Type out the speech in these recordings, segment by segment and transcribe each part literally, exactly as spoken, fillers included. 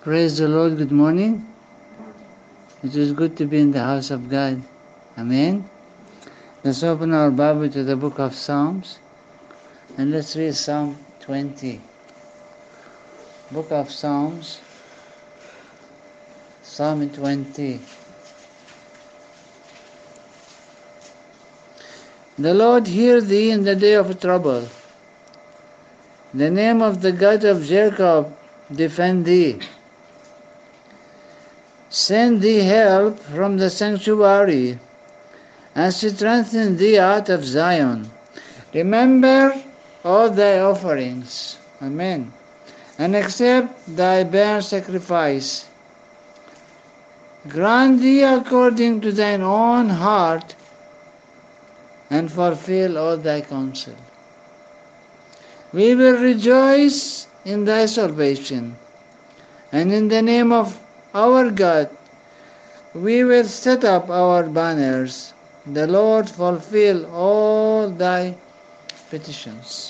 Praise the Lord. Good morning. It is good to be in the house of God. Amen. Let's open our Bible to the book of Psalms and let's read Psalm twenty. Book of Psalms, Psalm twenty. The Lord hear thee in the day of trouble. The name of the God of Jacob defend thee. Send thee help from the sanctuary, and strengthen thee out of Zion. Remember all thy offerings. Amen. And accept thy burnt sacrifice. Grant thee according to thine own heart, and fulfill all thy counsel. We will rejoice in thy salvation, and in the name of our God we will set up our banners. The Lord fulfill all thy petitions.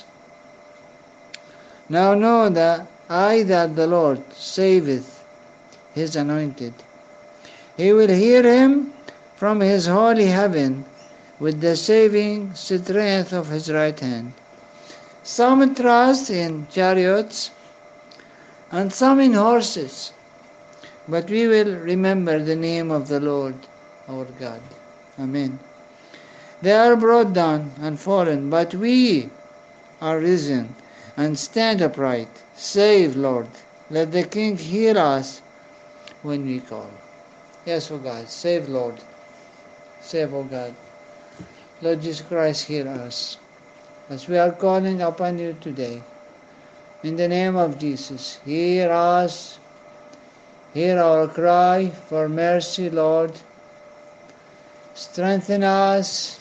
Now know that I that the Lord saveth his anointed. He will hear him from his holy heaven with the saving strength of his right hand. Some trust in chariots and some in horses, but we will remember the name of the Lord our God. Amen. They are brought down and fallen, but we are risen and stand upright. Save, Lord. Let the King hear us when we call. Yes, O God. Save, Lord. Save, O God. Lord Jesus Christ, hear us as we are calling upon you today. In the name of Jesus, hear us. Hear our cry for mercy, Lord. Strengthen us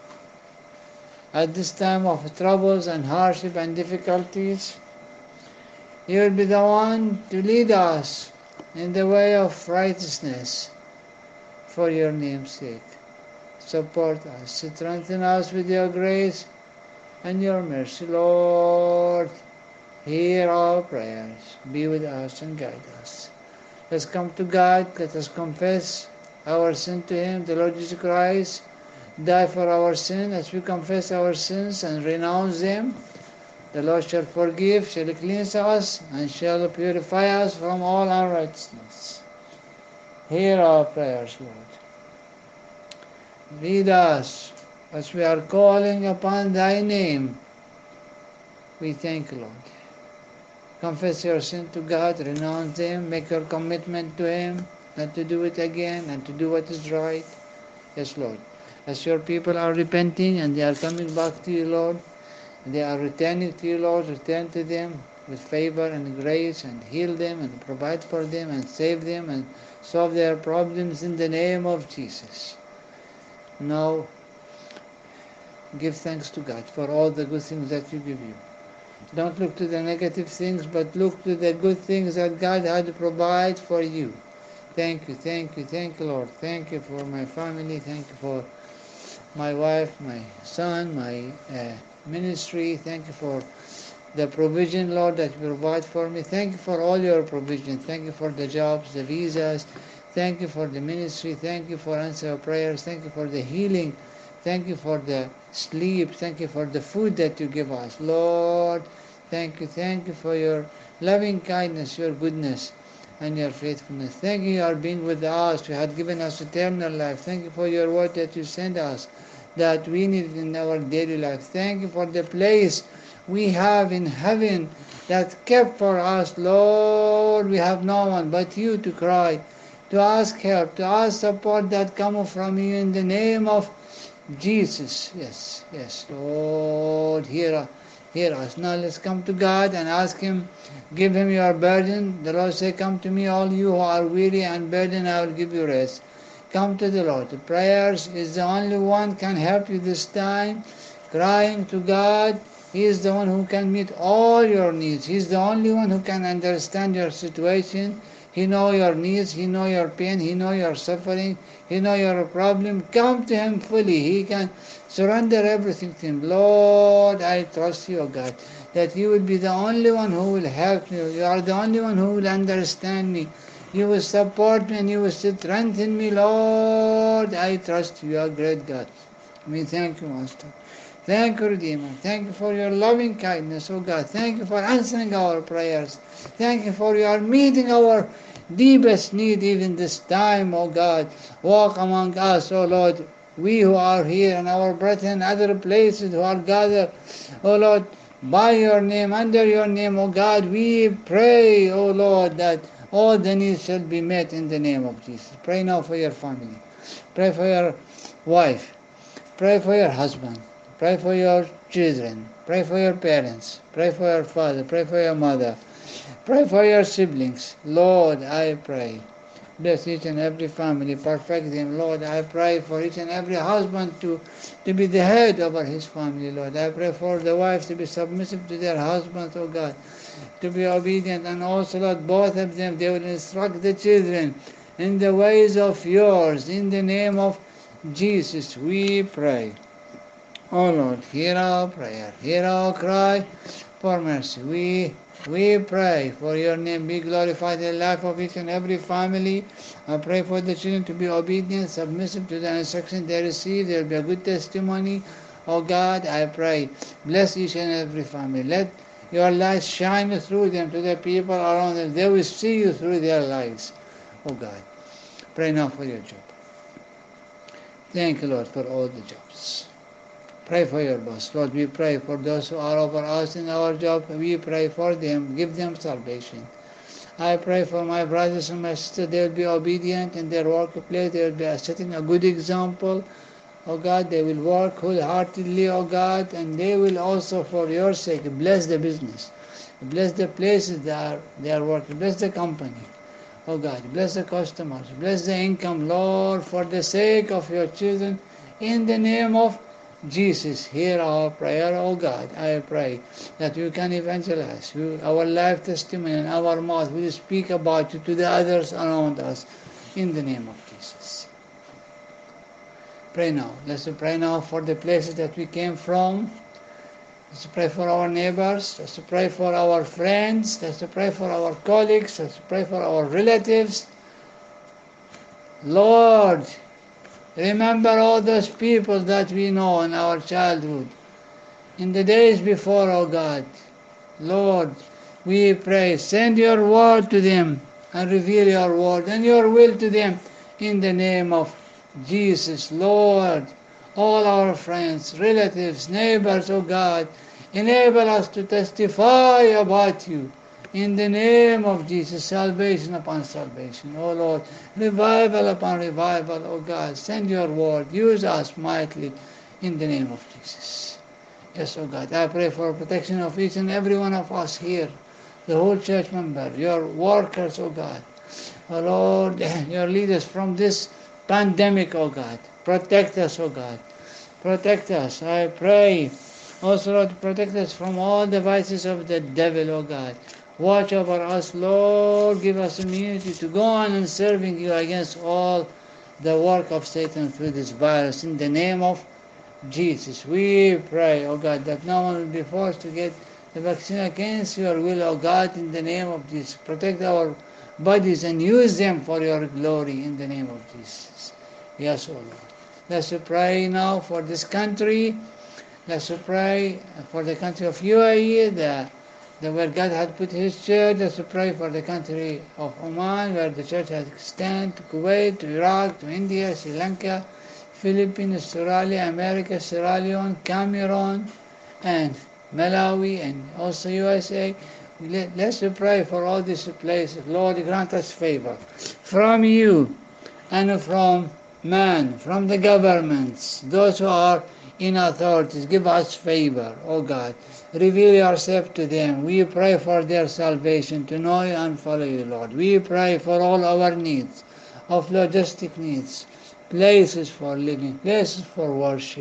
at this time of troubles and hardship and difficulties. You will be the one to lead us in the way of righteousness for your name's sake. Support us, strengthen us with your grace and your mercy, Lord. Hear our prayers. Be with us and guide us. Let's come to God. Let us confess our sin to him. The Lord Jesus Christ died for our sin. As we confess our sins and renounce them, the Lord shall forgive, shall cleanse us, and shall purify us from all unrighteousness. Hear our prayers, Lord. Lead us as we are calling upon thy name. We thank you, Lord. Confess your sin to God, renounce them, make your commitment to him, not to do it again, and to do what is right. Yes, Lord. As your people are repenting and they are coming back to you, Lord, they are returning to you, Lord, return to them with favor and grace, and heal them and provide for them and save them and solve their problems in the name of Jesus. Now, give thanks to God for all the good things that you give you. Don't look to the negative things, but look to the good things that God had to provide for you. Thank you, thank you, thank you, Lord. Thank you for my family. Thank you for my wife, my son, my uh, ministry. Thank you for the provision, Lord, that you provide for me. Thank you for all your provision. Thank you for the jobs, the visas. Thank you for the ministry. Thank you for answer prayers. Thank you for the healing. Thank you for the sleep. Thank you for the food that you give us. Lord, thank you. Thank you for your loving kindness, your goodness, and your faithfulness. Thank you, you are being with us. You have given us eternal life. Thank you for your word that you send us, that we need in our daily life. Thank you for the place we have in heaven that kept for us. Lord, we have no one but you to cry, to ask help, to ask support that comes from you in the name of Jesus. Yes, yes, Lord, hear us. Hear us. Now let's come to God and ask him, give him your burden. The Lord said, come to me, all you who are weary and burdened, I will give you rest. Come to the Lord. The prayers is the only one can help you this time. Crying to God, He is the one who can meet all your needs. He is the only one who can understand your situation. He knows your needs. He knows your pain. He knows your suffering. He knows your problem. Come to Him fully. He can surrender everything to Him. Lord, I trust you, O God, that you will be the only one who will help me. You are the only one who will understand me. You will support me and you will strengthen me, Lord. I trust you. You are great God. We thank you, Master. Thank you, Redeemer. Thank you for your loving kindness, oh God. Thank you for answering our prayers. Thank you for your meeting our deepest need even this time, oh God. Walk among us, oh Lord. We who are here and our brethren in other places who are gathered, oh Lord, by your name, under your name, oh God, we pray, oh Lord, that all the needs shall be met in the name of Jesus. Pray now for your family. Pray for your wife. Pray for your husband. Pray for your children. Pray for your parents. Pray for your father. Pray for your mother. Pray for your siblings. Lord, I pray. Bless each and every family. Perfect them. Lord, I pray for each and every husband to, to be the head over his family, Lord. I pray for the wives to be submissive to their husbands, oh God, to be obedient. And also, Lord, both of them, they will instruct the children in the ways of yours. In the name of Jesus, we pray. Oh Lord, hear our prayer, hear our cry for mercy. We we pray for your name be glorified in the life of each and every family. I pray for the children to be obedient, submissive to the instruction they receive. There will be a good testimony. Oh God, I pray, bless each and every family. Let your light shine through them to the people around them. They will see you through their lives. Oh God, pray now for your job. Thank you, Lord, for all the jobs. Pray for your boss. Lord, we pray for those who are over us in our job. We pray for them. Give them salvation. I pray for my brothers and my sisters. They will be obedient in their workplace. They will be setting a good example. Oh God, they will work wholeheartedly, oh God, and they will also, for your sake, bless the business. Bless the places they are, they are working. Bless the company. Oh God, bless the customers. Bless the income, Lord, for the sake of your children. In the name of Jesus, hear our prayer, oh God. I pray that you can evangelize. You, our life testimony and our mouth will speak about you to the others around us. In the name of Jesus. Pray now. Let's pray now for the places that we came from. Let's pray for our neighbors. Let's pray for our friends. Let's pray for our colleagues. Let's pray for our relatives. Lord, remember all those people that we know in our childhood, in the days before, oh God. Lord, we pray, send your word to them and reveal your word and your will to them in the name of Jesus. Lord, all our friends, relatives, neighbors, oh God, enable us to testify about you. In the name of Jesus, salvation upon salvation. Oh Lord, revival upon revival, oh God. Send your word. Use us mightily in the name of Jesus. Yes, oh God, I pray for protection of each and every one of us here, the whole church member, your workers, oh God. Oh Lord, your leaders from this pandemic, oh God. Protect us, oh God. Protect us, I pray. Also, Lord, protect us from all the vices of the devil, oh God. Watch over us, Lord. Give us immunity to go on and serving you against all the work of Satan through this virus. In the name of Jesus, we pray, oh God, that no one will be forced to get the vaccine against your will, oh God, in the name of Jesus. Protect our bodies and use them for your glory in the name of Jesus. Yes, oh Lord. Let's pray now for this country. Let's pray for the country of U A E, the The, where God had put his church. Let's pray for the country of Oman, where the church has extended to Kuwait, to Iraq, to India, Sri Lanka, Philippines, Australia, America, Sierra Leone, Cameroon, and Malawi, and also U S A. Let, let's pray for all these places. Lord, grant us favor from you and from man, from the governments, those who are in authorities. Give us favor, oh God. Reveal yourself to them. We pray for their salvation, to know you and follow you, Lord. We pray for all our needs, of logistic needs, places for living, places for worship.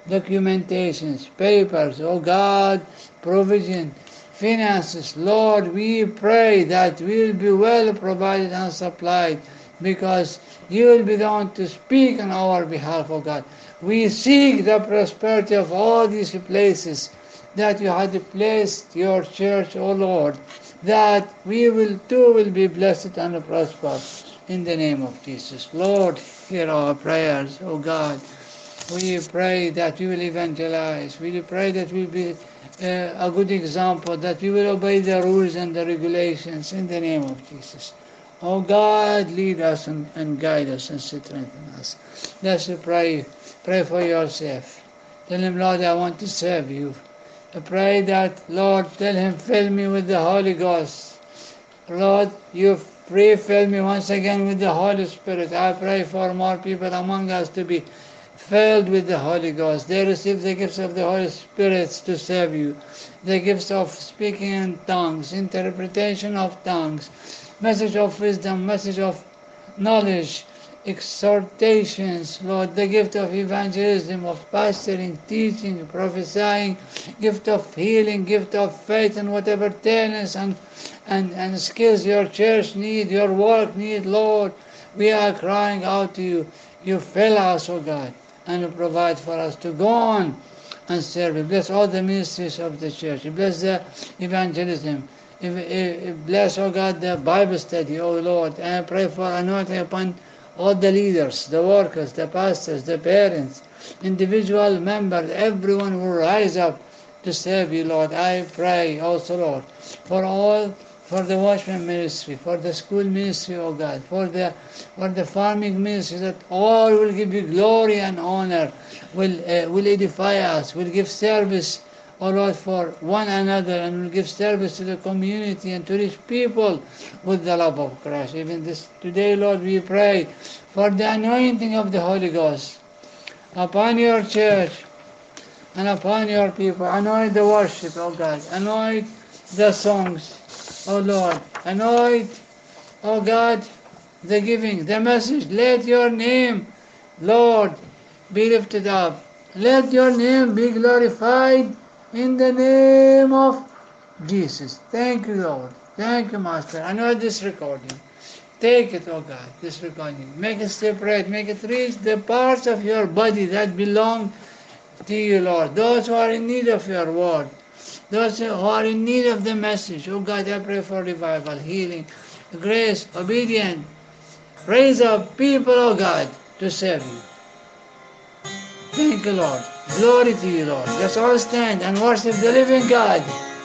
documentations, papers, oh God, provision, finances. Lord, we pray that we will be well provided and supplied because you will be the one to speak on our behalf, oh God. We seek the prosperity of all these places that you had placed your church, O Lord, that we will too will be blessed and prosper in the name of Jesus. Lord, hear our prayers, O God. We pray that we will evangelize. We pray that we will be uh, a good example, that we will obey the rules and the regulations in the name of Jesus. Oh God, lead us and, and guide us and strengthen us. Let's pray. Pray for yourself. Tell him, Lord, I want to serve you. I pray that, Lord, tell him, fill me with the Holy Ghost. Lord, you pray, fill me once again with the Holy Spirit. I pray for more people among us to be filled with the Holy Ghost. They receive the gifts of the Holy Spirit to serve you. The gifts of speaking in tongues, interpretation of tongues, message of wisdom, message of knowledge, exhortations, Lord, the gift of evangelism, of pastoring, teaching, prophesying, gift of healing, gift of faith, and whatever talents and, and, and skills your church need, your work need, Lord, we are crying out to you. You fill us, O God, and you provide for us to go on and serve you. Bless all the ministries of the church. Bless the evangelism. Bless, O God, the Bible study, O Lord. And I pray for anointing upon all the leaders, the workers, the pastors, the parents, individual members, everyone who rise up to serve you, Lord. I pray also, Lord, for all, for the watchman ministry, for the school ministry, oh God, for the for the farming ministry, that all will give you glory and honor, will uh, will edify us, will give service, oh Lord, for one another, and will give service to the community and to reach people with the love of Christ. Even this today, Lord, we pray for the anointing of the Holy Ghost upon your church and upon your people. Anoint the worship, oh God. Anoint the songs, oh Lord. Anoint, oh God, the giving, the message. Let your name, Lord, be lifted up. Let your name be glorified in the name of Jesus. Thank you, Lord. Thank you, Master. I know this recording. Take it, oh God, this recording. Make it separate. Make it reach the parts of your body that belong to you, Lord. Those who are in need of your word. Those who are in need of the message. Oh God, I pray for revival, healing, grace, obedience. Raise up people, oh God, to serve you. Thank you, Lord. Glory to you, Lord. Let's all stand and worship the living God.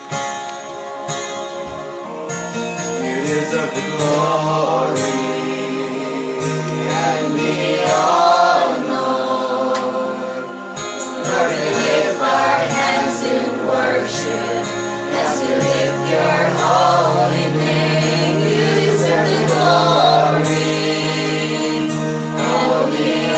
Spirit of the glory and the honor, Lord, we lift our hands in worship as we lift your holy name. You deserve the glory and the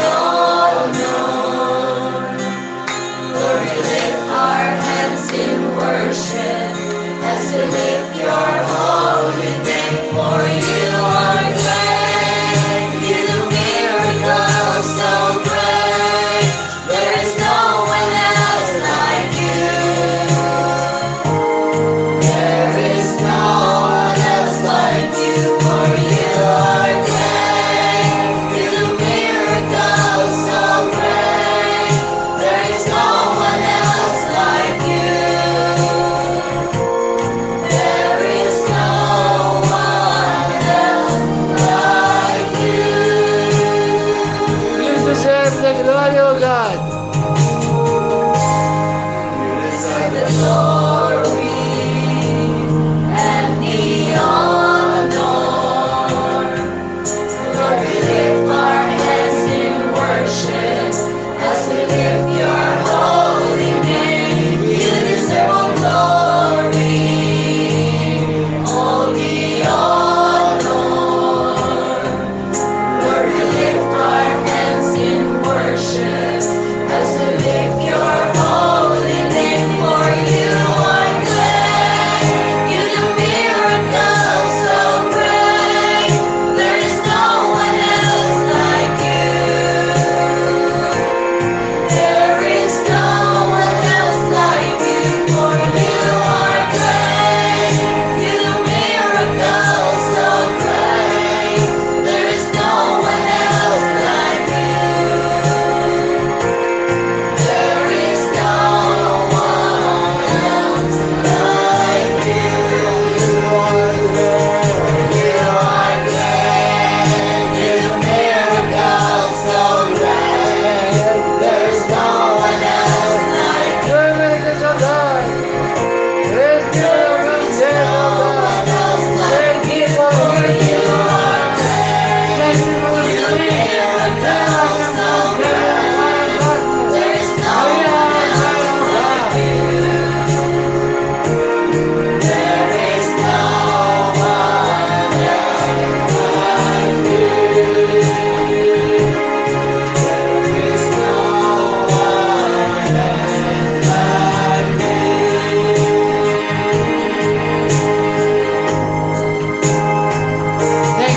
honor. Lord, we lift our hands in worship as we lift your holy name, for you are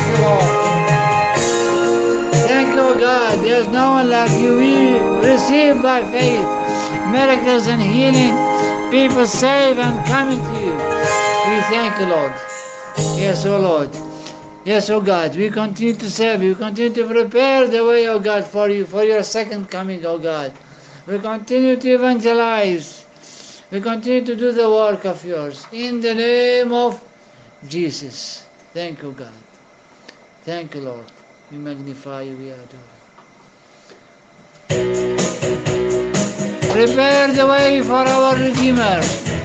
you, Lord. Thank you, God. There's no one like you. We receive by faith miracles and healing. People save and coming to you. We thank you, Lord. Yes, oh Lord. Yes, oh God. We continue to serve you. We continue to prepare the way, oh God, for you, for your second coming, oh God. We continue to evangelize. We continue to do the work of yours. In the name of Jesus. Thank you, God. Thank you, Lord. We magnify you, we adore you. Prepare the way for our Redeemer.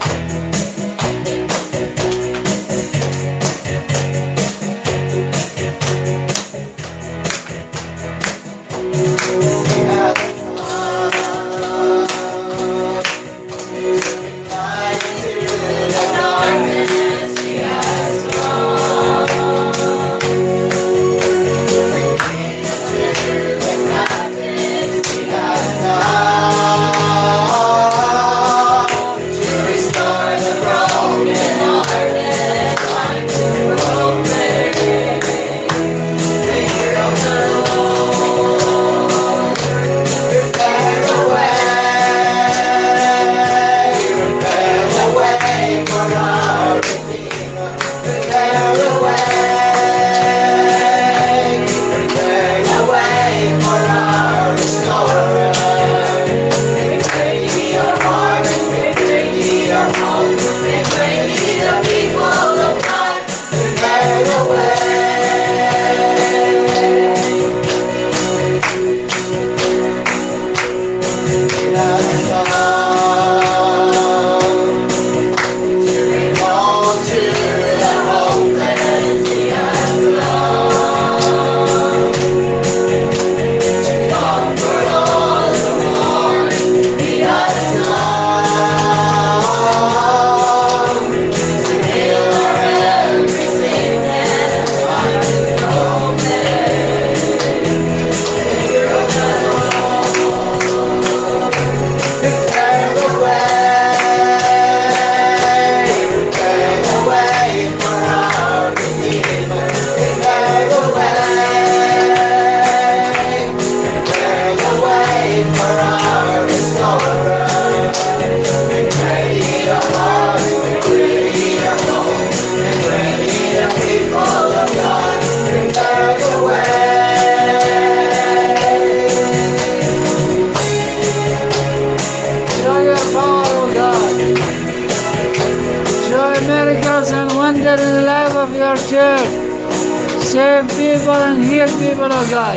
Save people and heal people, oh God.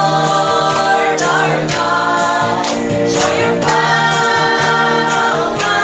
Show your power.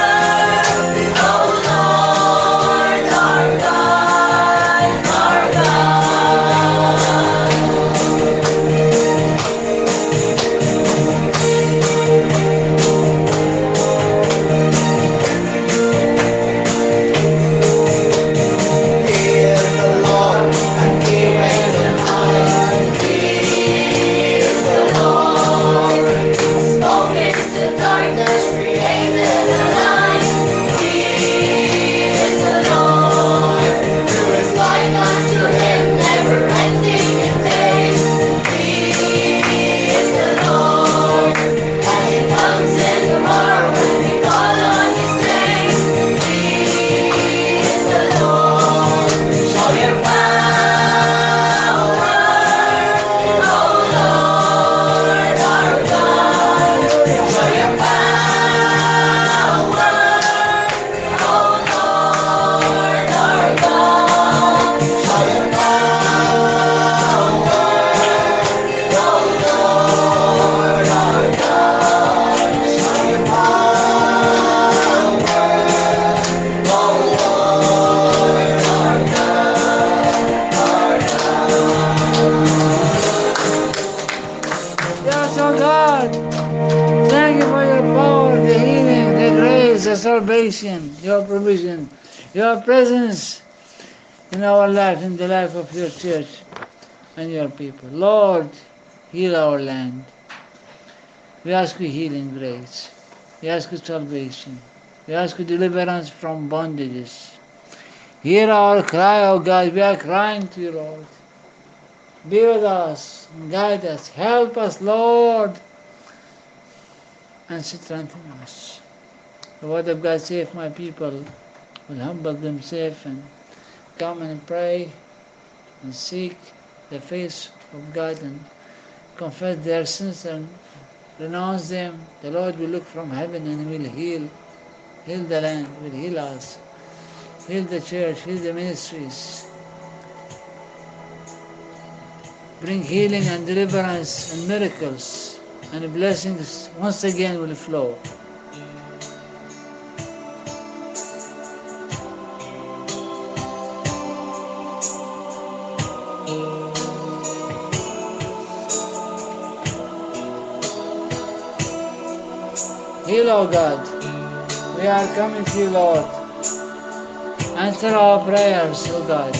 your salvation, your provision, your presence in our life, in the life of your church and your people. Lord, heal our land. We ask you healing grace. We ask you salvation. We ask you deliverance from bondages. Hear our cry, O God. We are crying to you, Lord. Be with us, guide us, help us, Lord, and strengthen us. The word of God says, if my people will humble themselves and come and pray and seek the face of God and confess their sins and renounce them, the Lord will look from heaven and will heal, heal the land, will heal us, heal the church, heal the ministries, bring healing and deliverance and miracles, and blessings once again will flow. Heal, O God. We are coming to you, Lord. Answer our prayers, O God.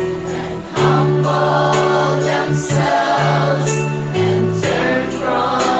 Themselves and turn from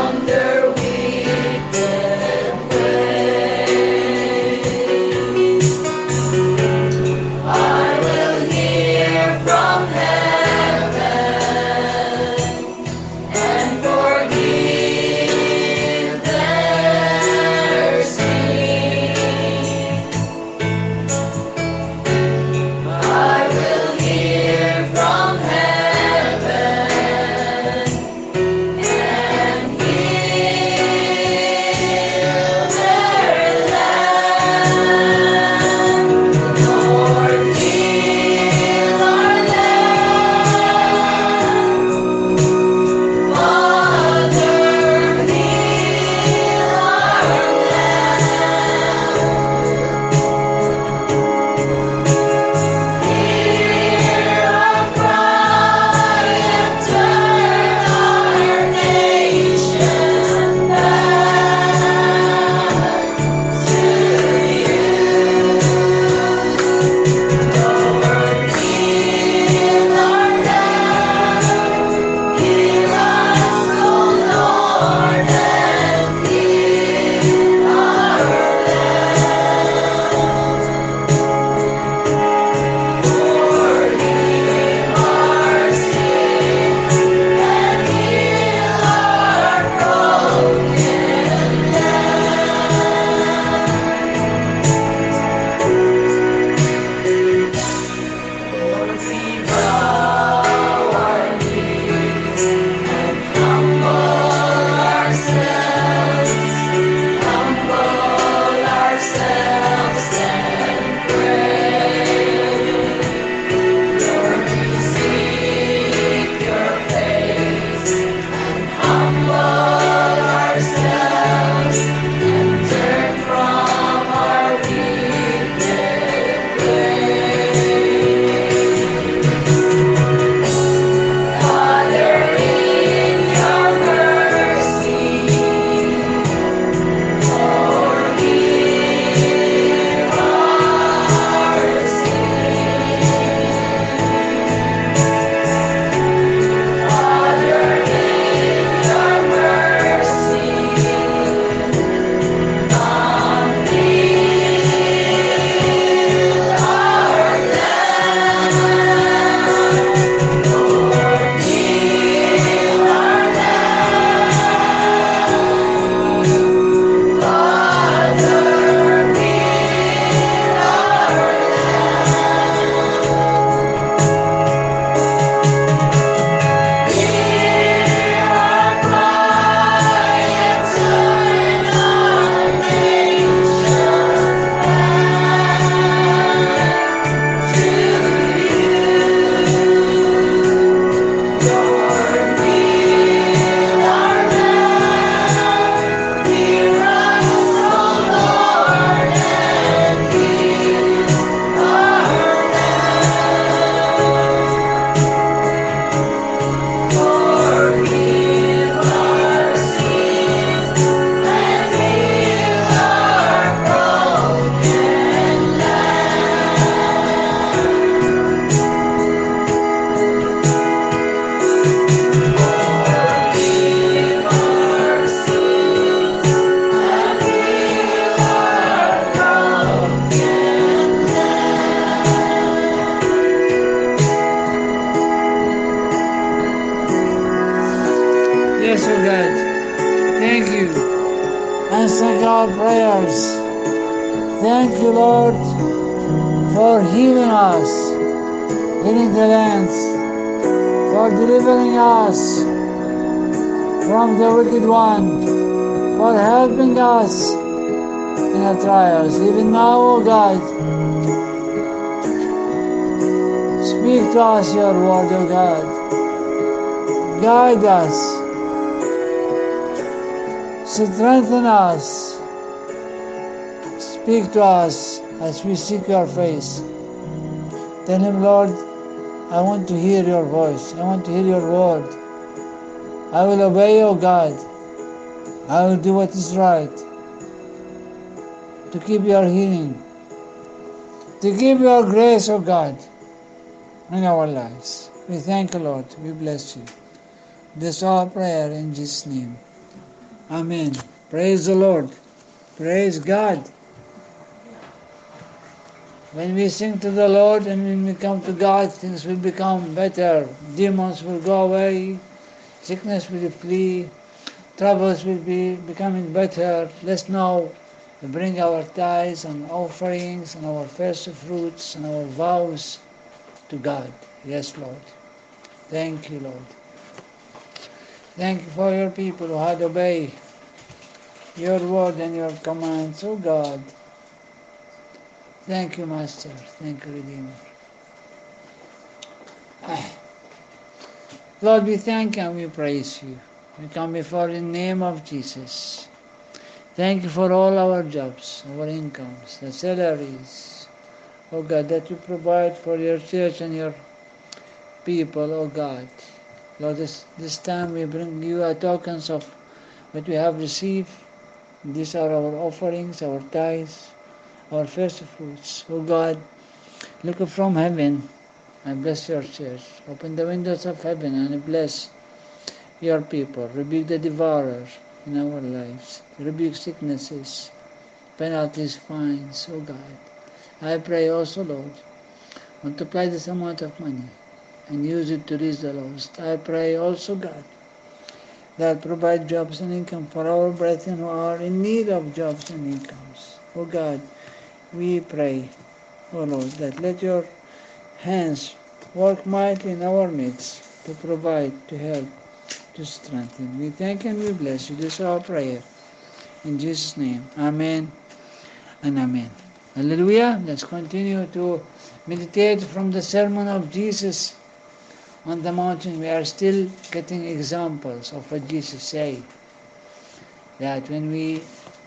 answering our prayers. Thank you, Lord, for healing us, healing the lands, for delivering us from the wicked one, for helping us in our trials. Even now, O God, speak to us your word, O God. Guide us, strengthen us, speak to us as we seek your face. Tell him, Lord, I want to hear your voice. I want to hear your word. I will obey, O God. I will do what is right to keep your healing, to give your grace, O God, in our lives. We thank you, Lord. We bless you. This is our prayer in Jesus' name. Amen. Praise the Lord. Praise God. When we sing to the Lord and when we come to God, things will become better. Demons will go away. Sickness will flee. Troubles will be becoming better. Let's now bring our tithes and offerings and our first fruits and our vows to God. Yes, Lord. Thank you, Lord. Thank you for your people who had obeyed your word and your commands, oh God. Thank you, Master. Thank you, Redeemer. Lord, we thank you and we praise you. We come before the name of Jesus. Thank you for all our jobs, our incomes, the salaries, oh God, that you provide for your church and your people, oh God. Lord, this, this time we bring you our tokens of what we have received. These are our offerings, our tithes, our first fruits. Oh God, look up from heaven and bless your church. Open the windows of heaven and bless your people. Rebuke the devourer in our lives. Rebuke sicknesses, penalties, fines, oh God. I pray also, Lord, multiply this amount of money and use it to reach the lost. I pray also, God, that provide jobs and income for our brethren who are in need of jobs and incomes. Oh God, we pray, oh Lord, that let your hands work mightily in our midst to provide, to help, to strengthen. We thank and we bless you. This is our prayer. In Jesus' name, amen and amen. Hallelujah. Let's continue to meditate from the sermon of Jesus on the mountain. We are still getting examples of what Jesus said. That when we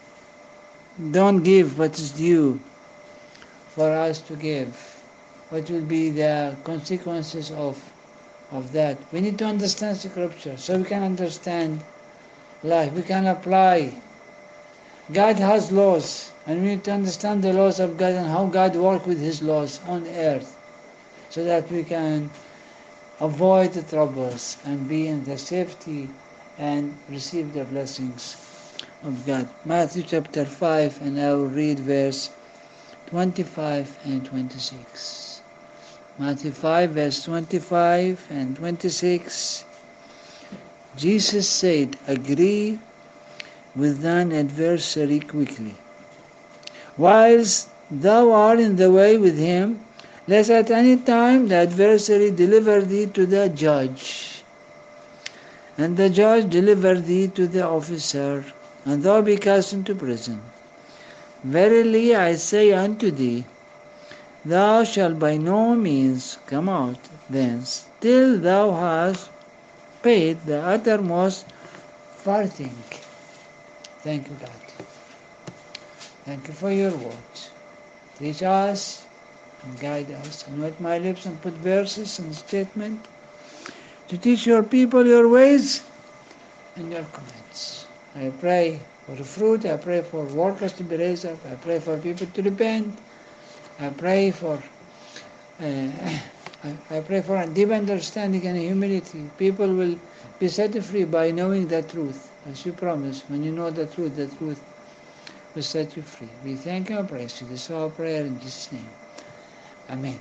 don't give what is due for us to give, what will be the consequences of, of that? We need to understand Scripture so we can understand life. We can apply. God has laws, and we need to understand the laws of God and how God works with His laws on earth so that we can avoid the troubles and be in the safety and receive the blessings of God. Matthew chapter five, and I will read verse twenty-five and twenty-six. Matthew five, verse twenty-five and twenty-six. Jesus said, agree with thine adversary quickly, whilst thou art in the way with him, lest at any time the adversary deliver thee to the judge, and the judge deliver thee to the officer, and thou be cast into prison. Verily I say unto thee, thou shalt by no means come out thence, till thou hast paid the uttermost farthing. Thank you, God. Thank you for your words. Teach us and guide us. Anoint my lips and put verses and statement to teach your people your ways and your commands. I pray for the fruit. I pray for workers to be raised up. I pray for people to repent. I pray for uh, I, I pray for a deep understanding and humility. People will be set free by knowing the truth. As you promised, when you know the truth, the truth will set you free. We thank you and praise you. This is our prayer in Jesus' name. Amen.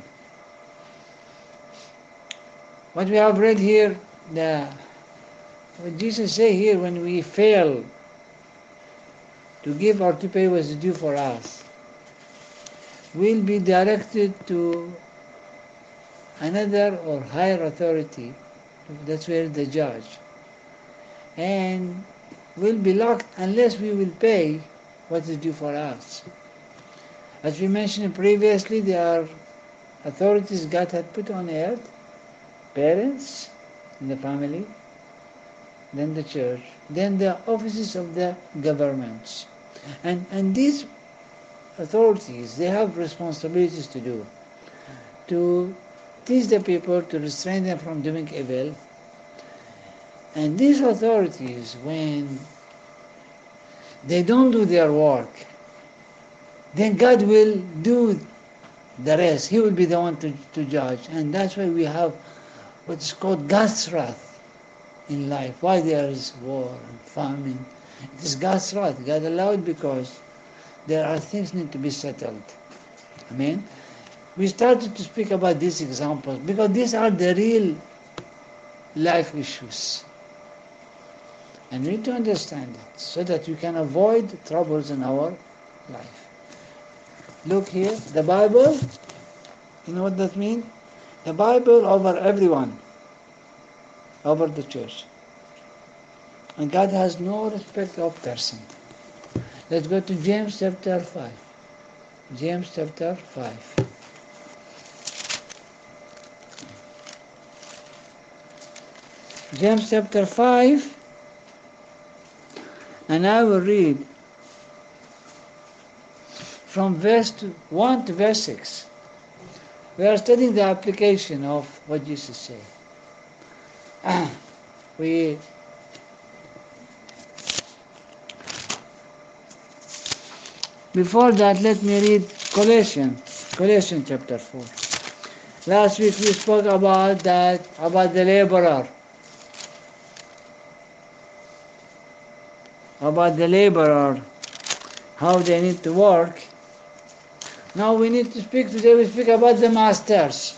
What we have read here, the what Jesus say here, when we fail to give or to pay what is due for us, will be directed to another or higher authority, that's where the judge, and will be locked unless we will pay what is due for us. As we mentioned previously, there are authorities God had put on earth, parents in the family, then the church, then the offices of the governments. And, and these authorities, they have responsibilities to do, to teach the people, to restrain them from doing evil. And these authorities, when they don't do their work, then God will do the rest. He will be the one to, to judge. And that's why we have what's called God's wrath in life. Why there is war and famine? It is God's wrath. God allowed because there are things need to be settled. Amen? We started to speak about these examples because these are the real life issues. And we need to understand it so that we can avoid troubles in our life. Look here, the Bible, you know what that means? The Bible over everyone, over the church. And God has no respect of person. Let's go to James chapter five. James chapter five. James chapter five, and I will read from verse one to verse six. We are studying the application of what Jesus said. we Before that, let me read Colossians, Colossians chapter four. Last week we spoke about that, about the laborer. About the laborer, how they need to work. Now we need to speak, today we speak about the masters.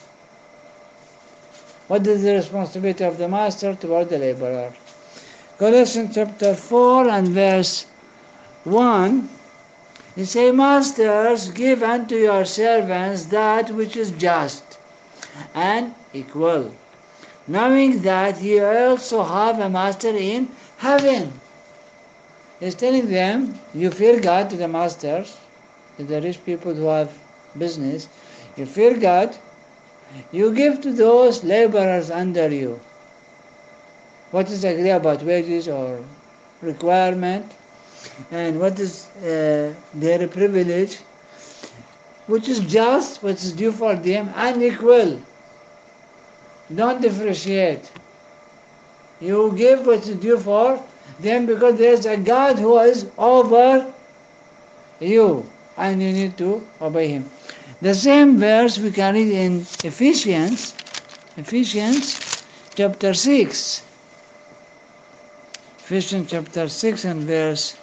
What is the responsibility of the master toward the laborer? Colossians chapter four and verse one, it says, Masters, give unto your servants that which is just and equal, knowing that ye also have a master in heaven. He's telling them, you fear God, to the masters, to the rich people who have business. You fear God. You give to those laborers under you what is agreed about wages or requirement, and what is uh, their privilege, which is just, what is due for them, and equal. Don't differentiate. You give what is due for them because there is a God who is over you, and you need to obey Him. The same verse we can read in Ephesians, Ephesians chapter six. Ephesians chapter six and verse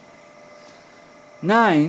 nine.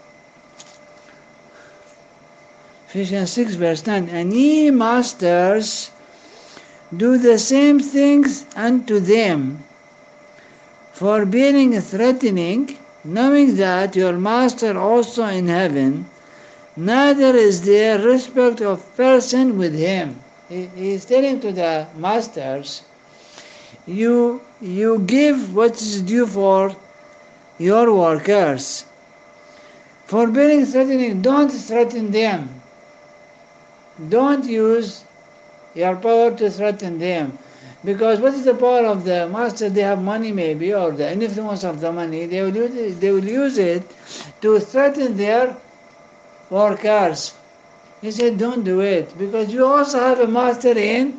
Ephesians six verse nine. And ye masters, do the same things unto them, forbearing threatening, knowing that your master also in heaven, neither is there respect of person with him. He, he is telling to the masters, you, you give what is due for your workers. Forbearing threatening, don't threaten them. Don't use your power to threaten them. Because what is the power of the master? They have money maybe, or the influence of the money. They will use it, they will use it to threaten their workers. He said, don't do it, because you also have a master in,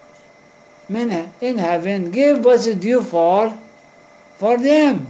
in heaven. Give what's due for, for them.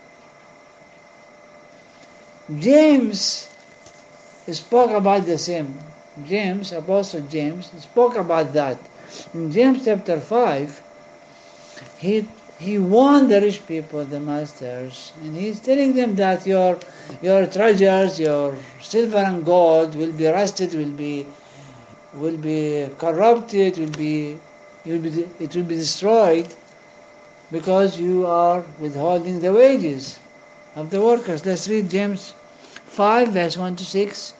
James spoke about the same. James, Apostle James, spoke about that. In James chapter five, he he warned the rich people, the masters, and he's telling them that your your treasures, your silver and gold will be rusted, will be will be corrupted, will be will be it will be destroyed because you are withholding the wages of the workers. Let's read James five, verse one to six.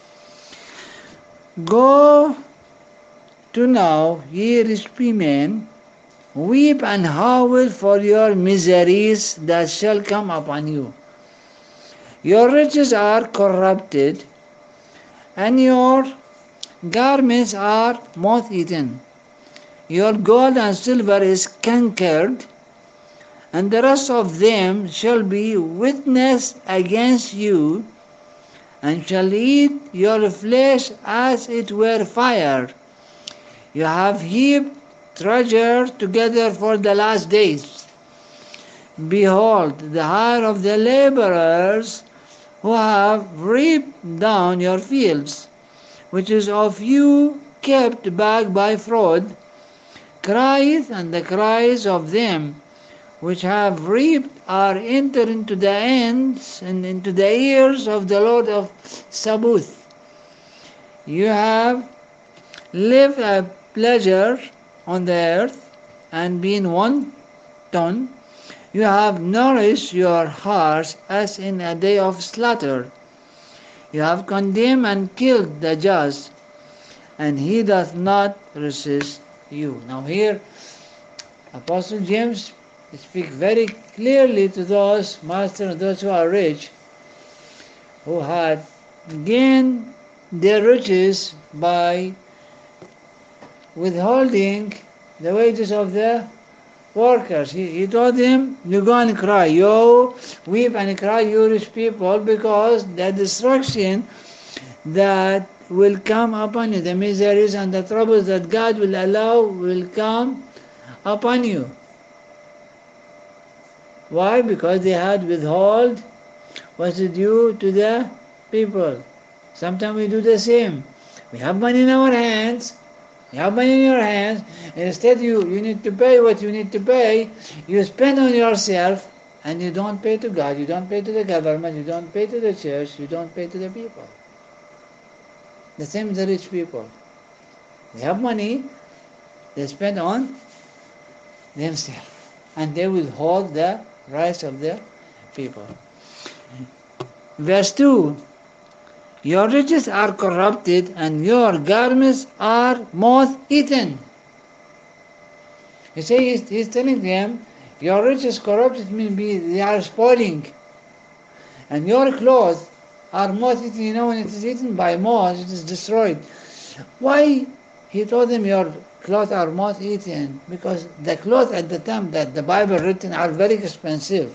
Go to now, ye rich men, weep and howl for your miseries that shall come upon you. Your riches are corrupted, and your garments are moth-eaten. Your gold and silver is cankered, and the rest of them shall be witness against you, and shall eat your flesh as it were fire. You have heaped treasure together for the last days. Behold, the hire of the laborers who have reaped down your fields, which is of you kept back by fraud, crieth, and the cries of them which have reaped are entered into the ends and into the ears of the Lord of Sabaoth. You have lived a pleasure on the earth and been wanton. You have nourished your hearts as in a day of slaughter. You have condemned and killed the just, and he doth not resist you. Now here, Apostle James speaks very clearly to those masters, those who are rich, who had gained their riches by withholding the wages of the workers. He, he told them, you go and cry, you weep and cry, you rich people, because the destruction that will come upon you, the miseries and the troubles that God will allow will come upon you. Why? Because they had withheld what's due to the people. Sometimes we do the same. We have money in our hands, you have money in your hands, and instead you, you need to pay what you need to pay, you spend on yourself, and you don't pay to God, you don't pay to the government, you don't pay to the church, you don't pay to the people. The same with the rich people. They have money, they spend on themselves, and they withhold the rights of the people. Verse two, your riches are corrupted, and your garments are moth-eaten. You see, he's, he's telling them, your riches corrupted means they are spoiling, and your clothes are moth-eaten. You know, when it is eaten by moth, it is destroyed. Why? He told them, your clothes are moth-eaten, because the clothes at the time that the Bible written are very expensive.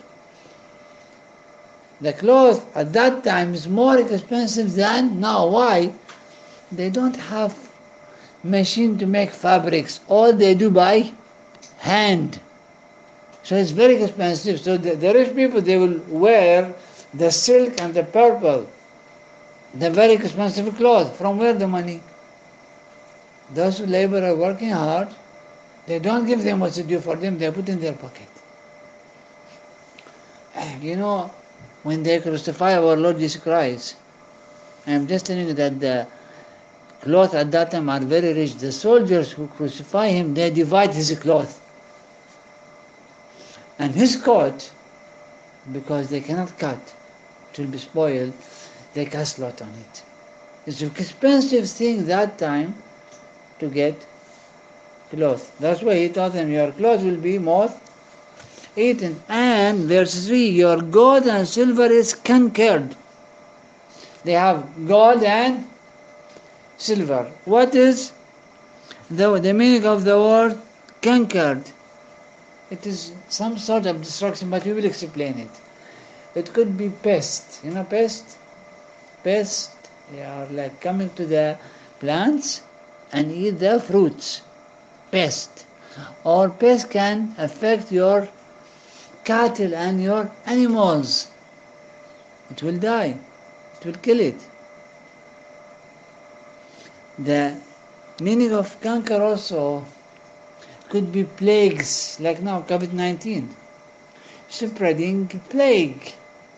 The clothes at that time is more expensive than now. Why? They don't have machine to make fabrics. All they do by hand. So it's very expensive. So the, the rich people, they will wear the silk and the purple, the very expensive clothes. From where the money? Those who labor are working hard. They don't give them what's due for them. They put in their pocket. You know, when they crucify our Lord Jesus Christ, I am just telling you that the clothes at that time are very rich. The soldiers who crucify him, they divide his cloth. And his coat, because they cannot cut, it will be spoiled, they cast lot on it. It's an expensive thing that time to get clothes. That's why he told them, your clothes will be moth eaten. And verse three, your gold and silver is cankered. They have gold and silver. What is the, the meaning of the word cankered? It is some sort of destruction, but we will explain it. It could be pest. You know pest? Pest, they are like coming to the plants and eat the fruits. Pest. Or pest can affect your cattle and your animals. It will die. It will kill it. The meaning of canker also could be plagues, like now COVID nineteen. Spreading plague.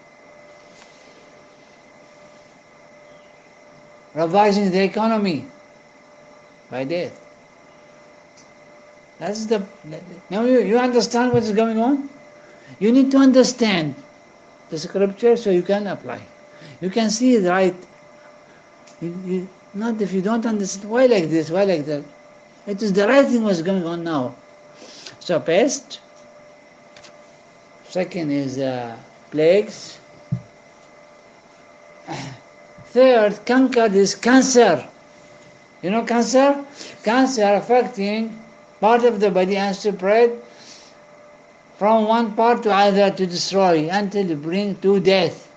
Revising the economy by death. That's the... Now you, you understand what is going on? You need to understand the scripture so you can apply. You can see it right. You, you, not if you don't understand, why like this, why like that. It is the right thing what's going on now. So pest. Second is uh, plagues. Third, canker is cancer. You know cancer? Cancer affecting part of the body and spread from one part to other to destroy until it bring to death.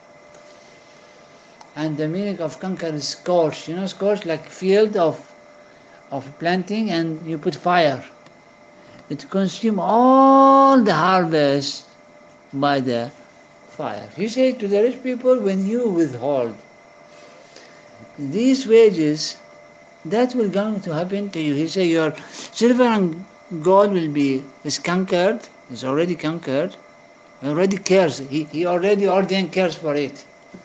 And the meaning of canker is scorch. You know scorch, like field of of planting and you put fire. It consumes all the harvest by the fire. You say to the rich people, when you withhold these wages, that will going to happen to you. He say your silver and gold will be is conquered, is already conquered, already cares. He, he already ordained cares for it.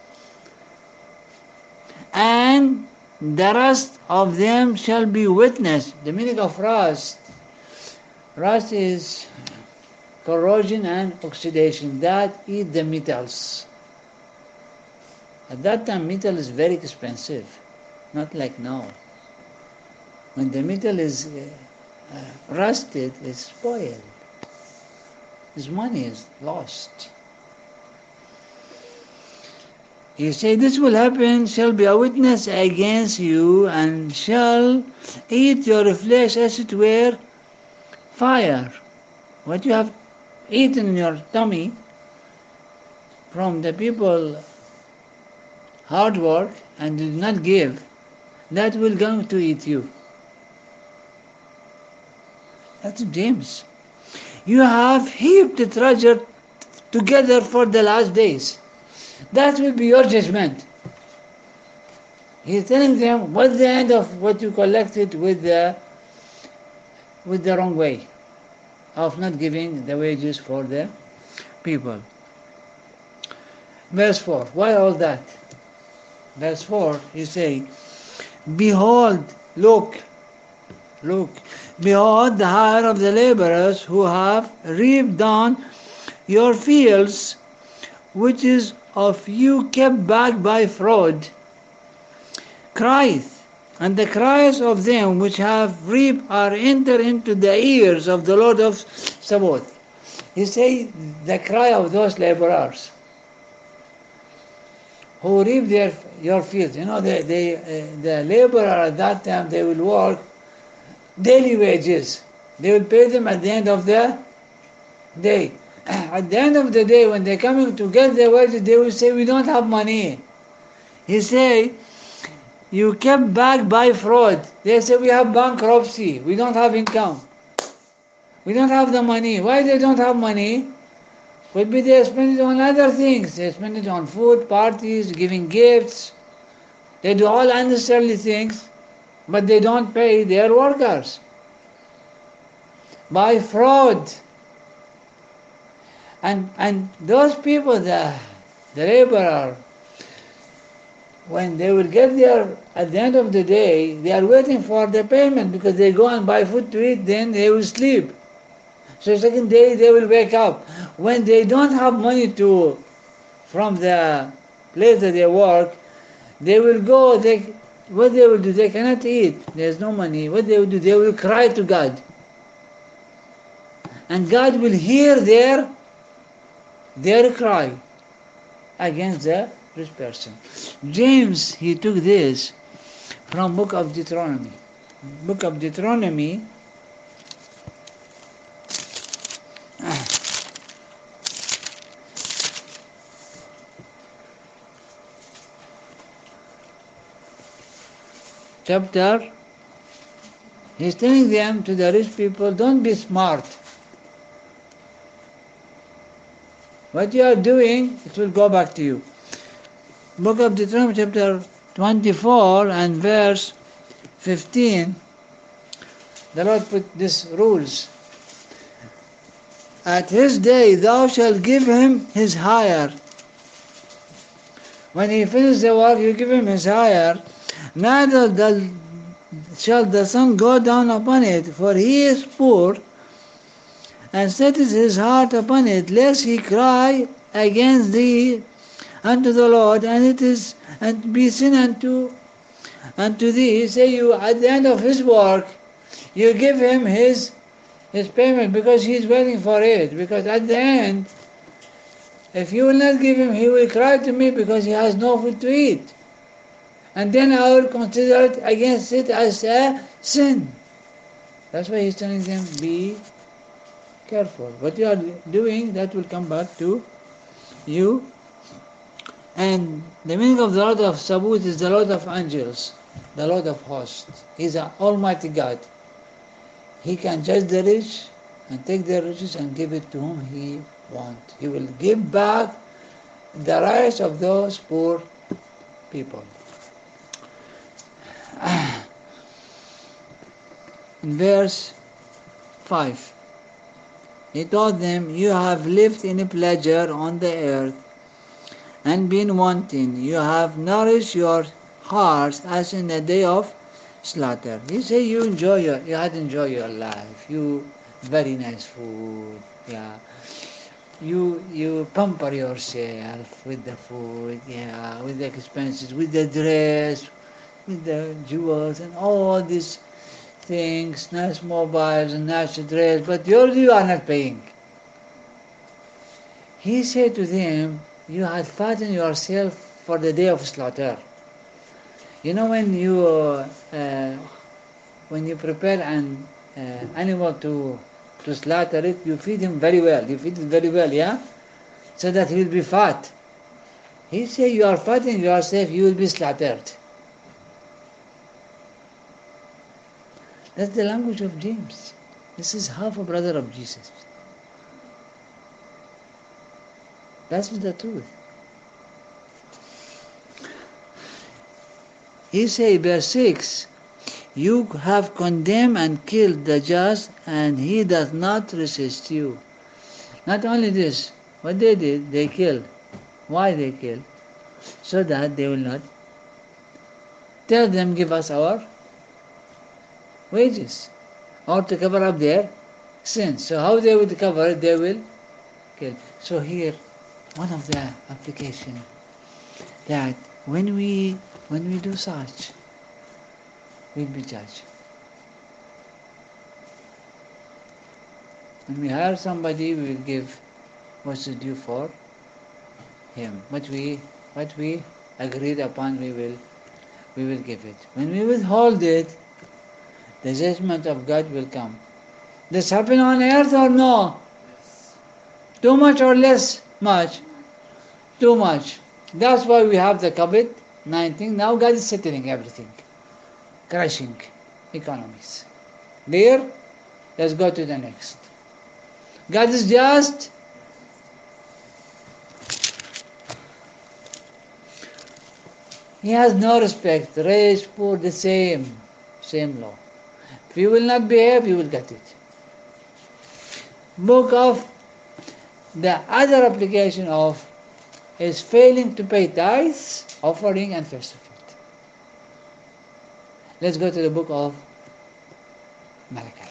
And the rust of them shall be witnessed. The meaning of rust, rust is corrosion and oxidation that eat the metals. At that time, metal is very expensive, not like now. When the metal is uh, uh, rusted, it's spoiled. His money is lost. He said, this will happen, shall be a witness against you, and shall eat your flesh as it were fire. What you have eaten in your tummy from the people hard work and did not give, that will going to eat you. That's James. You have heaped the treasure together for the last days. That will be your judgment. He's telling them what's the end of what you collected with the with the wrong way of not giving the wages for the people. Verse four. Why all that? Verse four, he say, behold, look, look, behold the hire of the laborers who have reaped down your fields, which is of you kept back by fraud, crieth, and the cries of them which have reaped are entered into the ears of the Lord of Sabaoth. He say the cry of those laborers who reap their your fields. You know, they, they, uh, the laborer at that time, they will work daily wages. They will pay them at the end of the day. At the end of the day, when they're coming to get their wages, they will say, we don't have money. He say, you kept back by fraud. They say, we have bankruptcy. We don't have income. We don't have the money. Why they don't have money? Could be they spend it on other things. They spend it on food, parties, giving gifts. They do all unnecessary things, but they don't pay their workers. By fraud. And and those people, the, the laborer, when they will get there at the end of the day, they are waiting for the payment because they go and buy food to eat, then they will sleep. So the second day they will wake up. When they don't have money to, from the place that they work, they will go, they, what they will do, they cannot eat, there's no money. What they will do, they will cry to God. And God will hear their, their cry against the rich person. James, he took this from book of Deuteronomy. Book of Deuteronomy, chapter, he's telling them, to the rich people, don't be smart. What you are doing, it will go back to you. Book of Deuteronomy, chapter twenty-four and verse fifteen, the Lord put these rules. At his day thou shalt give him his hire. When he finishes the work, you give him his hire. Neither the, shall the sun go down upon it, for he is poor, and setteth his heart upon it, lest he cry against thee unto the Lord, and it is and be sin unto unto thee. Say you at the end of his work, you give him his his payment because he's waiting for it. Because at the end, if you will not give him, he will cry to me because he has no food to eat. And then I will consider it against it as a sin. That's why he's telling them, be careful. What you are doing, that will come back to you. And the meaning of the Lord of Sabaoth is the Lord of angels, the Lord of hosts. He's an almighty God. He can judge the rich and take their riches and give it to whom he wants. He will give back the rights of those poor people. In verse five, he told them, you have lived in pleasure on the earth and been wanting. You have nourished your hearts as in the day of slaughter. He said you enjoy your, you had enjoy your life. You very nice food, yeah. You you pamper yourself with the food, yeah, with the expenses, with the dress, with the jewels and all these things, nice mobiles and nice dress, but you you are not paying. He said to them, you had fattened yourself for the day of slaughter. You know when you uh, uh, when you prepare an uh, animal to to slaughter it, you feed him very well. You feed it very well, yeah, so that he will be fat. He said, you are fattening yourself, you will be slaughtered. That's the language of James. This is half a brother of Jesus. That's the truth. He says, verse six, you have condemned and killed the just, and he does not resist you. Not only this, what they did, they killed. Why they killed? So that they will not tell them, give us our wages, or to cover up their sins. So how they will cover it? They will kill. So here, one of the application that when we when we do such, we'll be judged. When we hire somebody, we will give what's due for him. What we what we agreed upon, we will we will give it. When we withhold it, the judgment of God will come. This happen on earth or no? Too much or less much? Too much. That's why we have the COVID nineteen. Now God is settling everything. Crashing economies. There, let's go to the next. God is just. He has no respect. Rich, poor, the same. Same law. If you will not behave, you will get it. Book of the other application of is failing to pay tithes, offering, and first fruit. Let's go to the book of Malachi.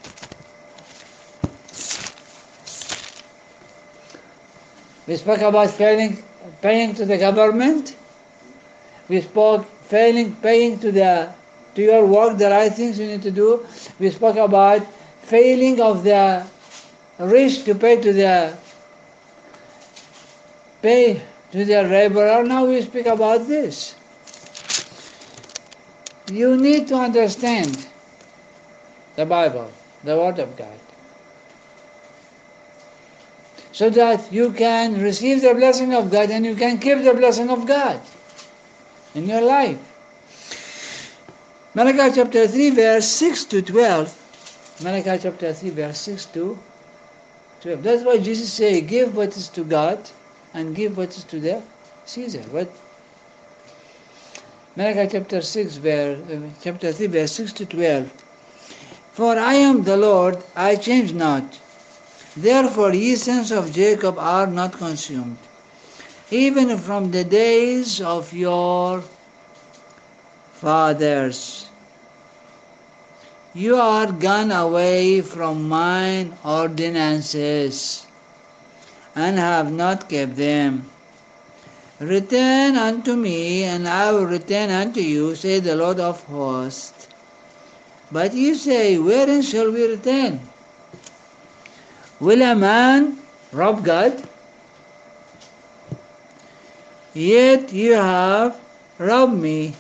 We spoke about failing paying to the government. We spoke failing paying to the to your work, the right things you need to do. We spoke about failing of the rich to pay to the pay to their laborer. Now we speak about this. You need to understand the Bible, the Word of God, so that you can receive the blessing of God and you can keep the blessing of God in your life. Malachi chapter three, verse six to twelve. Malachi chapter three, verse six to twelve. That's why Jesus said, give what is to God and give what is to the Caesar. What? Malachi chapter six, verse, uh, chapter three, verse six to twelve. For I am the Lord, I change not. Therefore ye sons of Jacob are not consumed. Even from the days of your fathers, you are gone away from mine ordinances. and have not kept them. Return unto me, and I will return unto you, saith the Lord of hosts. But ye say, wherein shall we return? Will a man rob God? Yet you have robbed me.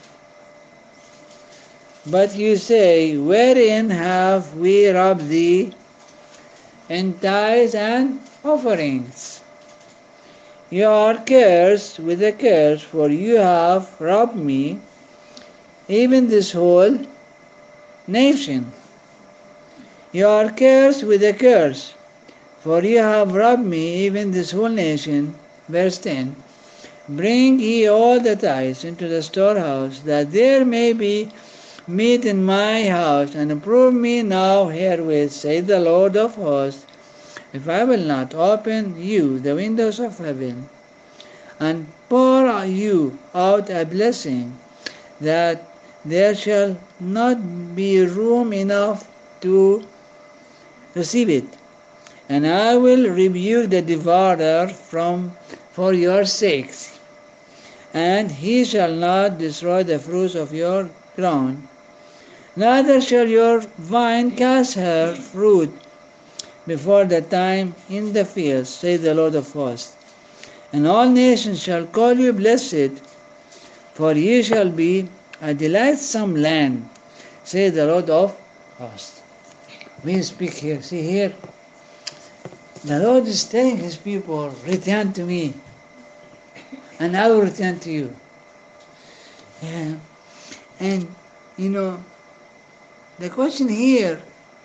But you say, wherein have we robbed thee? In tithes and offerings. You are cursed with a curse, for you have robbed me, even this whole nation. You are cursed with a curse, for you have robbed me, even this whole nation. Verse ten. Bring ye all the tithes into the storehouse, that there may be meat in my house, and prove me now herewith, saith the Lord of hosts, if I will not open you the windows of heaven, and pour you out a blessing, that there shall not be room enough to receive it. And I will rebuke the devourer from for your sakes, and he shall not destroy the fruits of your ground, neither shall your vine cast her fruit before the time in the fields, saith the Lord of hosts. And all nations shall call you blessed, for ye shall be a delightsome land, saith the Lord of hosts. We speak here, see here, the Lord is telling his people, return to me, and I will return to you. Yeah. And, you know, the question here,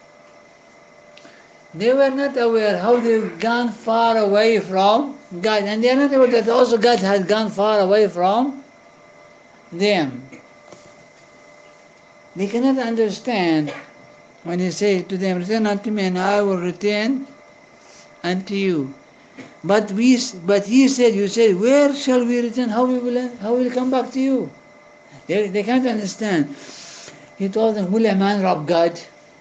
they were not aware how they've gone far away from God, and they are not aware that also God had gone far away from them. They cannot understand when he says to them, return unto me, and I will return unto you. But we, but he said, you said, where shall we return? How we will, how will we come back to you? They, they can't understand. He told them, will a man rob God?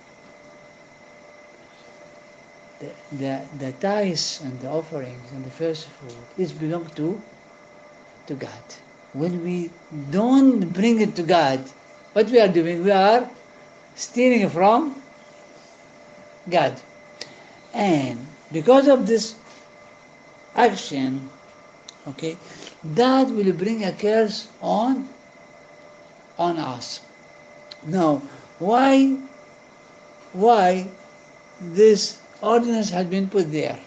The, the, the tithes and the offerings and the first fruit, it belongs to, to God. When we don't bring it to God, what we are doing? We are stealing from God. And because of this action, okay, that will bring a curse on, on us. Now, why, why this ordinance had been put there?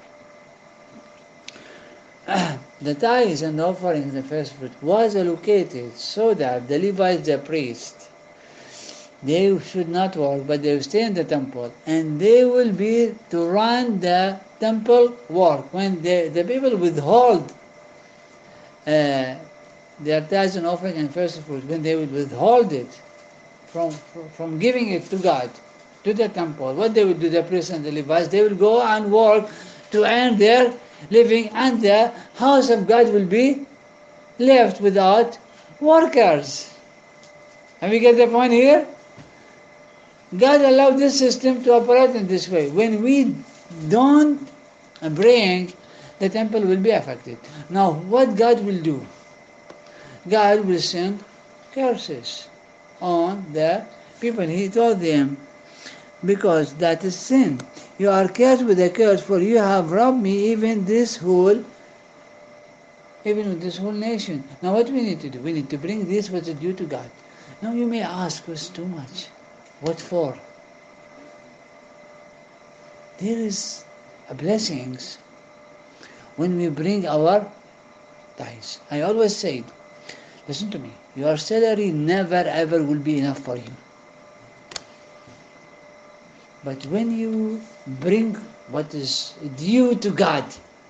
The tithes and offerings, the first fruit, was allocated so that the Levites, the priests, they should not work, but they will stay in the temple, and they will be to run the temple work. When the, the people withhold uh, their tithes and offering and first fruit, when they would withhold it from, from giving it to God, to the temple, what they would do, the priests and the Levites, they will go and work to earn their living, and the house of God will be left without workers. Have you get the point here? God allowed this system to operate in this way. When we don't bring, the temple will be affected. Now, what God will do? God will send curses on the people. He told them, because that is sin. You are cursed with a curse, for you have robbed me, even this whole, even with this whole nation. Now, what we need to do? We need to bring this what is due to God. Now, you may ask us too much. What for? There is a blessings when we bring our tithes. I always say, listen to me, your salary never ever will be enough for you. But when you bring what is due to God,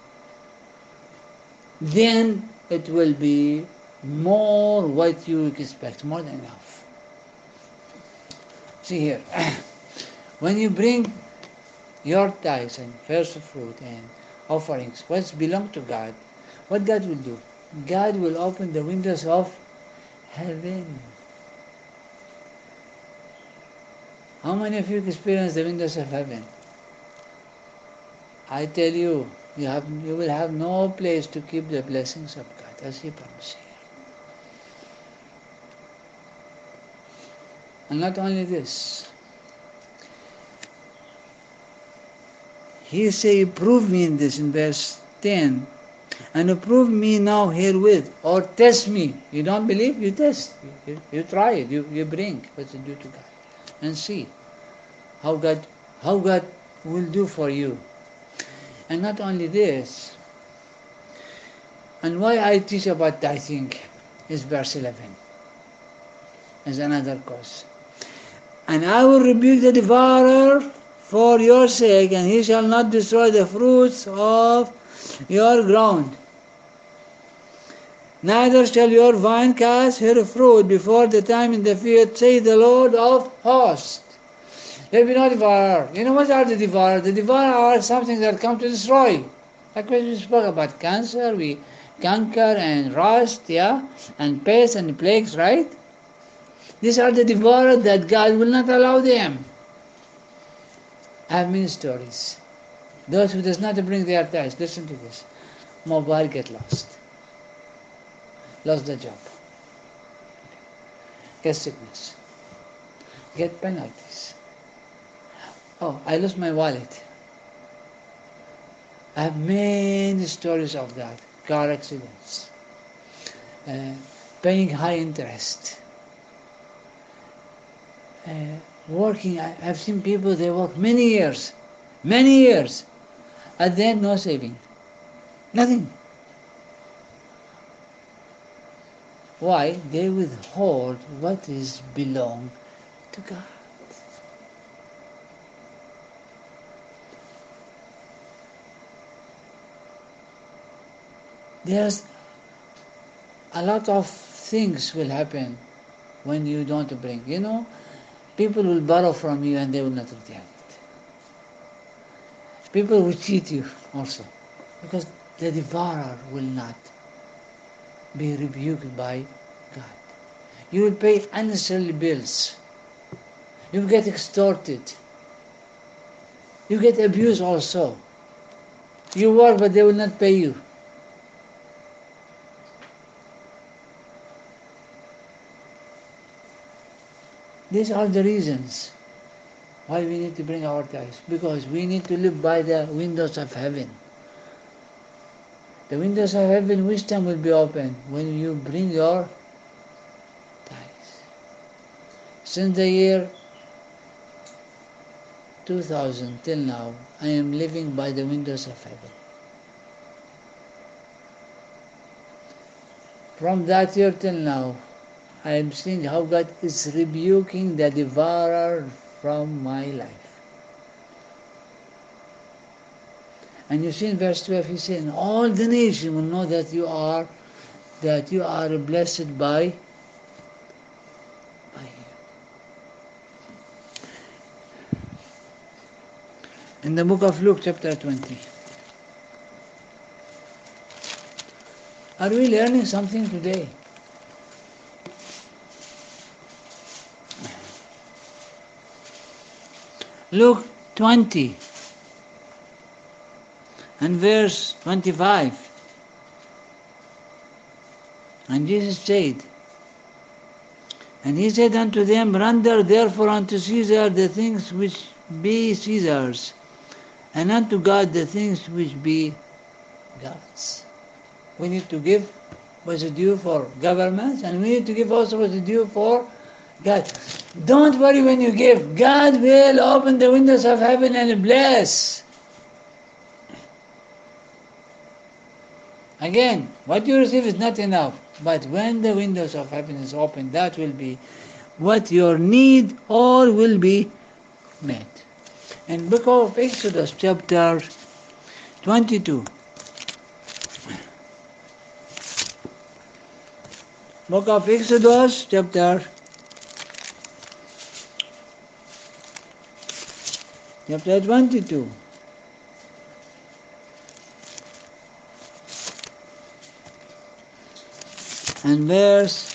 then it will be more what you expect, more than enough. See here, when you bring your tithes and first fruit and offerings, what belong to God, what God will do? God will open the windows of heaven. How many of you experience the windows of heaven? I tell you, you have you will have no place to keep the blessings of God. That's He promised here. And not only this, He say, prove me in this, in verse ten, and prove me now herewith, or test me. You don't believe? You test. You, you, you try it. You, you bring what's due to God, and see how God how God will do for you. And not only this, and why I teach about tithing is verse eleven, is another cause. And I will rebuke the devourer for your sake, and he shall not destroy the fruits of your ground. Neither shall your vine cast her fruit before the time in the field, saith the Lord of hosts. There will be no devourer. You know what are the devourer? The devourer are something that come to destroy. Like when we spoke about cancer, we canker and rust, yeah, and pests and plagues, right? These are the devourers that God will not allow them. I have many stories. Those who does not bring their tithes, listen to this. Mobile get lost. Lost the job. Get sickness. Get penalties. Oh, I lost my wallet. I have many stories of that. Car accidents. Uh, paying high interest. Uh, working, I, I've seen people, they work many years, many years. At the end, no saving. Nothing. Why? They withhold what is belong to God. There's a lot of things will happen when you don't bring. You know, people will borrow from you and they will not return it. People will cheat you also, because the devourer will not be rebuked by God. You will pay unnecessary bills. You will get extorted. You get abused also. You work but they will not pay you. These are the reasons why we need to bring our tithes, because we need to live by the windows of heaven. The windows of heaven, which time will be open? When you bring your tithes. Since the year two thousand till now, I am living by the windows of heaven. From that year till now, I am seeing how God is rebuking the devourer from my life. And you see in verse twelve, he said, and all the nation will know that you are, that you are blessed by, by him. In the book of Luke, chapter twenty. Are we learning something today? Luke twenty and verse twenty-five. And Jesus said, and he said unto them, render therefore unto Caesar the things which be Caesar's, and unto God the things which be God's. We need to give what's due for governments, and we need to give also what's due for God. Don't worry when you give. God will open the windows of heaven and bless. Again, what you receive is not enough. But when the windows of heaven is open, that will be what your need all will be met. In book of Exodus, chapter twenty-two. Book of Exodus, chapter chapter twenty-two. And verse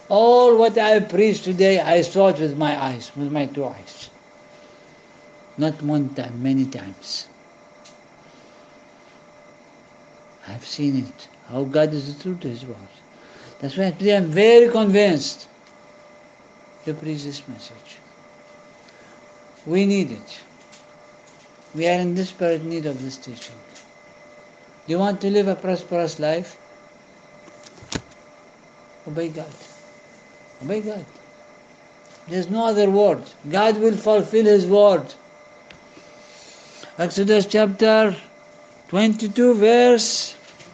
All what I preached today, I saw it with my eyes, with my two eyes. Not one time, many times. I've seen it, how God is true to His word. That's why today I'm very convinced to preach this message. We need it. We are in desperate need of this teaching. Do you want to live a prosperous life? Obey God. Obey God. There's no other word. God will fulfill His word. Exodus chapter twenty-two, verse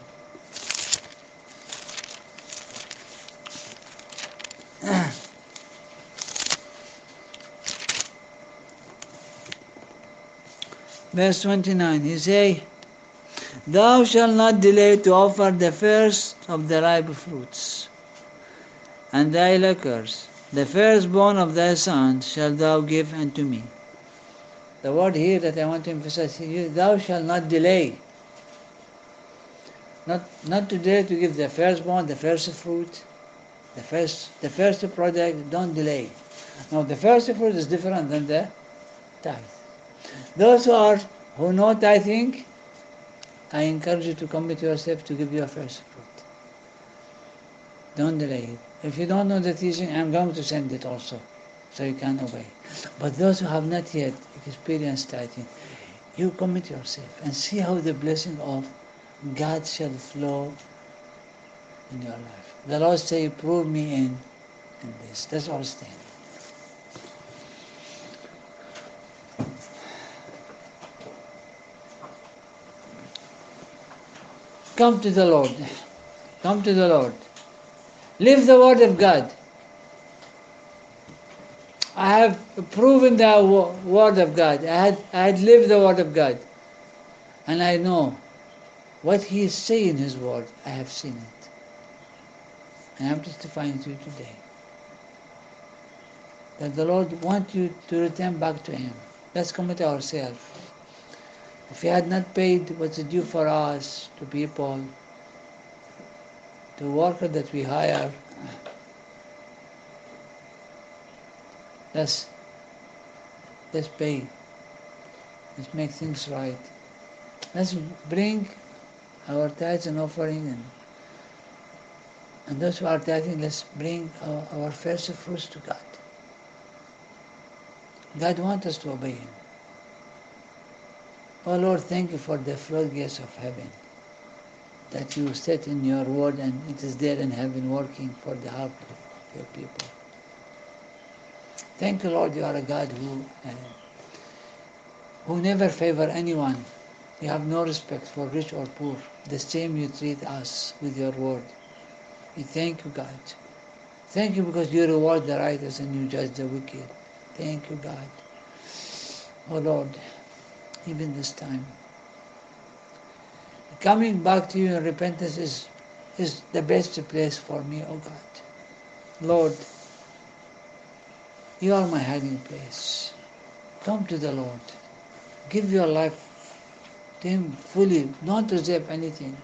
verse twenty-nine. He say, "Thou shalt not delay to offer the first of the ripe fruits, and thy liquors, the firstborn of thy sons, shalt thou give unto me." The word here that I want to emphasize here, thou shalt not delay. Not, not to delay to give the firstborn, the first fruit, the first, the first product, don't delay. Now the first fruit is different than the tithe. Those who are, who know tithing, I encourage you to commit yourself to give your first fruit. Don't delay it. If you don't know the teaching, I'm going to send it also, so you can obey. But those who have not yet experienced tithing, you commit yourself and see how the blessing of God shall flow in your life. The Lord say, prove me in, in this. That's all standing. Come to the Lord. Come to the Lord. Live the word of God. I have proven the word of God. I had, I had lived the word of God. And I know what He is saying in His word. I have seen it. And I'm testifying to you today that the Lord wants you to return back to Him. Let's commit ourselves. If He had not paid what's due for us, to people, to workers that we hire, let's, let's pay. Let's make things right. Let's bring our tithes and offering, and, and those who are tithing, let's bring our, our first fruits to God. God wants us to obey Him. Oh Lord, thank you for the floodgates of heaven that you set in your word, and it is there in heaven working for the heart of your people. Thank you, Lord, you are a God who, uh, who never favor anyone. You have no respect for rich or poor. The same you treat us with your word. We thank you, God. Thank you because you reward the righteous and you judge the wicked. Thank you, God. Oh Lord, even this time, coming back to you in repentance is, is the best place for me, oh God. Lord, you are my hiding place. Come to the Lord. Give your life to Him fully. Don't reserve anything.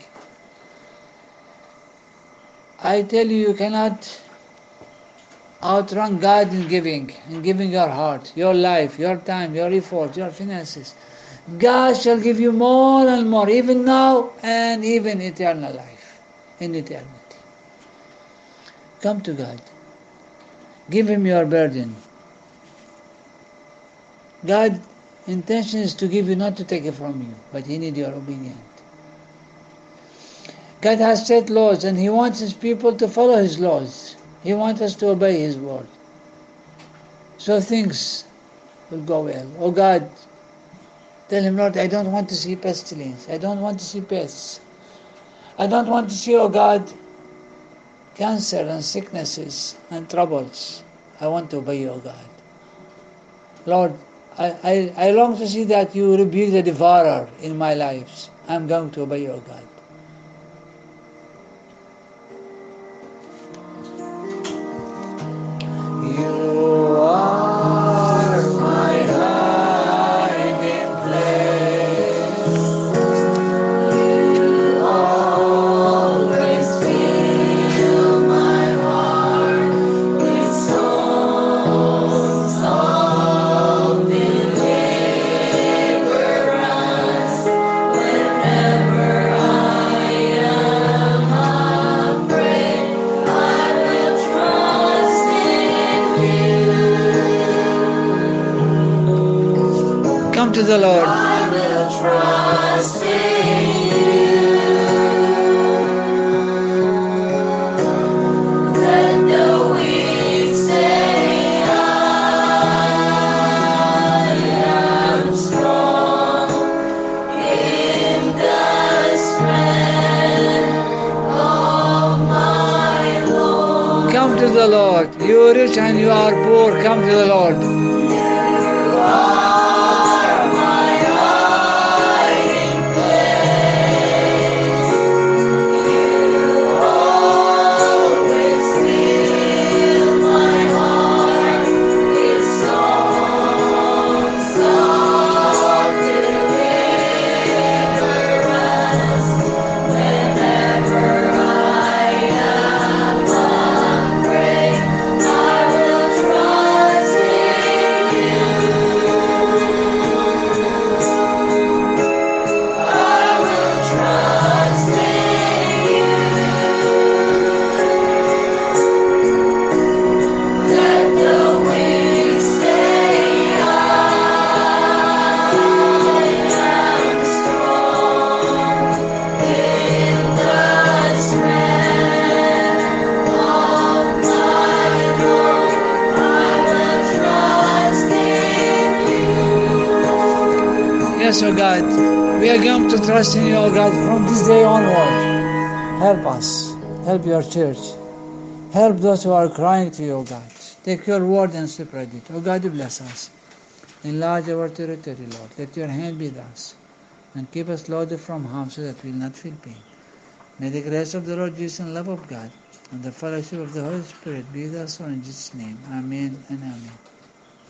I tell you, you cannot outrun God in giving, in giving your heart, your life, your time, your effort, your finances. God shall give you more and more, even now and even eternal life, in eternity. Come to God. Give Him your burden. God's intention is to give you, not to take it from you, but He needs your obedience. God has set laws, and He wants His people to follow His laws. He wants us to obey His word. So things will go well. Oh God, tell Him, Lord, I don't want to see pestilence. I don't want to see pests. I don't want to see, oh God, cancer and sicknesses and troubles. I want to obey you, oh God. Lord, I, I, I long to see that you rebuke the devourer in my lives. I'm going to obey you, oh God. You are my hiding place. You always fill my heart to the Lord. I will trust in you. Let the weak say I am strong in the strength of my Lord. Come to the Lord. You are rich and you are poor. Come to the Lord. You are my hiding place. You always fill my heart with songs of deliverance. Whenever I am afraid, I will trust in you. I will trust in you. Let the weak say I am strong in the strength of my Lord. I will trust in you. Yes, O God. We are going to trust in you, O God, from this day onward. Help us. Help your church. Help those who are crying to you, O God. Take your word and spread it. O God, bless us. Enlarge our territory, Lord. Let your hand be with us. And keep us loaded from harm so that we will not feel pain. May the grace of the Lord Jesus and love of God and the fellowship of the Holy Spirit be with us all in Jesus' name. Amen and amen.